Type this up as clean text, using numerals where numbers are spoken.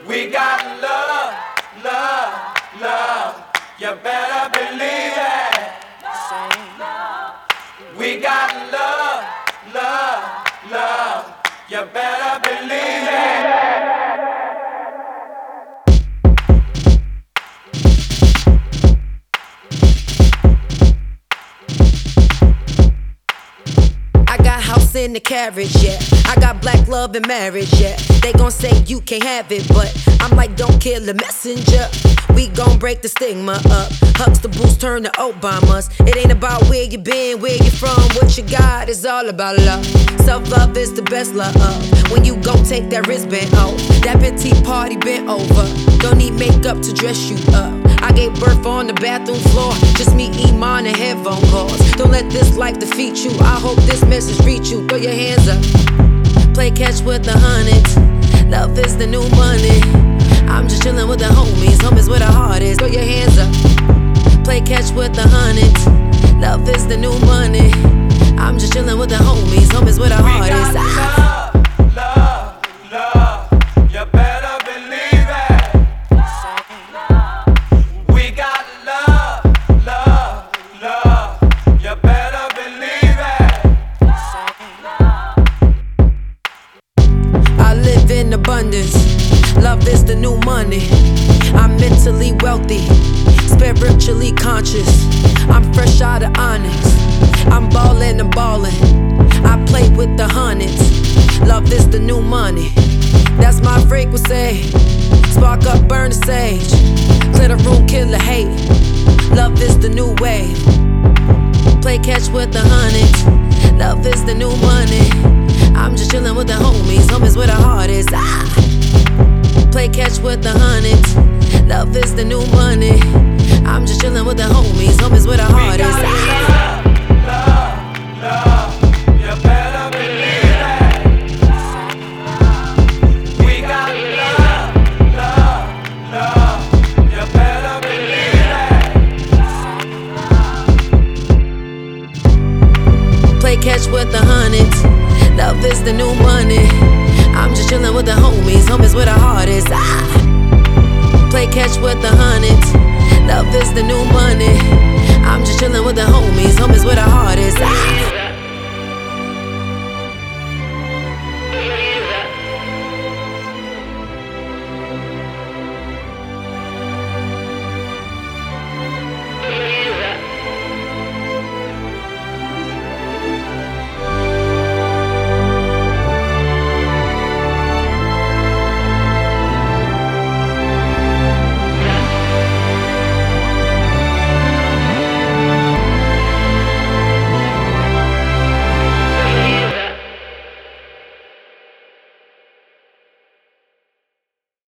We got love, love, love. You better believe it. We got love, love, love. You better believe it. House in the carriage, yeah. I got black love and marriage, yeah. They gon' say you can't have it, but I'm like, don't kill the messenger. We gon' break the stigma up. Huxtables turn to Obamas. It ain't about where you been, where you from, what you got. It's all about love. Self-love is the best love. When you gon' take that wristband off, that petite party bent over. Don't need makeup to dress you up. I gave birth on the bathroom floor. Just me, Iman, and headphone calls. Don't let this life defeat you. I hope this message reach you. Throw your hands up. Play catch with the hundreds. Love is the new money. I'm just chillin' with the homies. Homies where the heart is. Throw your hands up. Play catch with the hundreds. Love is the new money. I'm just chillin' with the homies. Homies where the heart is. Love, love, love. You better believe it. We got love, love, love. You better believe it. I live in abundance. Love is the new money. I'm mentally wealthy, spiritually conscious. I'm fresh out of Onyx. I'm ballin' and ballin'. I play with the hundreds. Love is the new money. That's my frequency. Spark up, burn the sage. Clear the room, kill the hate. Love is the new wave. Play catch with the hundreds. Love is the new money. I'm just chillin' with the homies. Homies where the heart is. Play catch with the hundreds. Love is the new money. I'm just chillin' with the homies. Homies where the heart is. Love, love, love. You better believe it. We got love, love, love. You better believe it. Play catch with the hundreds. Love is the new money. I'm just chillin' with the homies. Homies where the heart is. Play catch with the hundreds. Love is the new money. I'm just chillin' with the homies.